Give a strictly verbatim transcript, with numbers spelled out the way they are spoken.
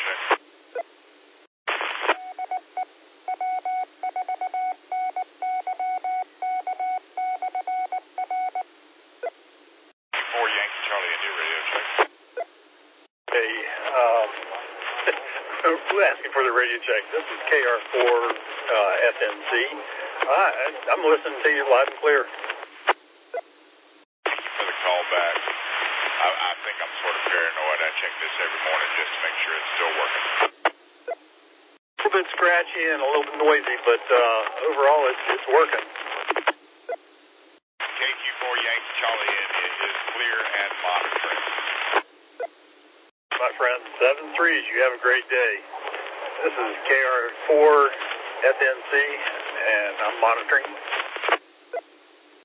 check. four Yankee Charlie India radio check. Hey, um, who's asking for the radio check? This is K R four uh, F N C. I, I'm listening to you loud and clear. Thank you for the call back. I, I think I'm sort of paranoid. I check this every morning just to make sure it's still working. A little bit scratchy and a little bit noisy, but uh, overall it's, it's working. K Q four Yankee Charlie India is clear and monitoring. My friend, seven threes, you have a great day. This is K R four F N C, and I'm monitoring.